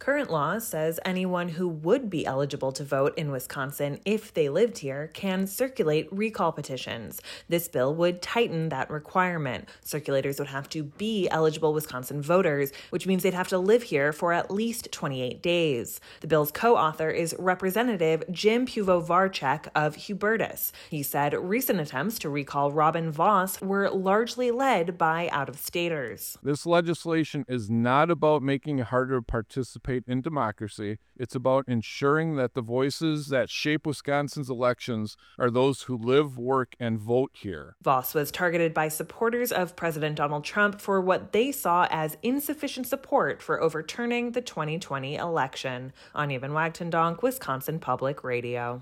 Current law says anyone who would be eligible to vote in Wisconsin if they lived here can circulate recall petitions. This bill would tighten that requirement. Circulators would have to be eligible Wisconsin voters, which means they'd have to live here for at least 28 days. The bill's co-author is Representative Jim Puvo-Varchek of Hubertus. He said recent attempts to recall Robin Vos were largely led by out-of-staters. This legislation is not about making it harder to participate in democracy. It's about ensuring that the voices that shape Wisconsin's elections are those who live, work, and vote here. Vos was targeted by supporters of President Donald Trump for what they saw as insufficient support for overturning the 2020 election. Anya Van Wagtendonk, Wisconsin Public Radio.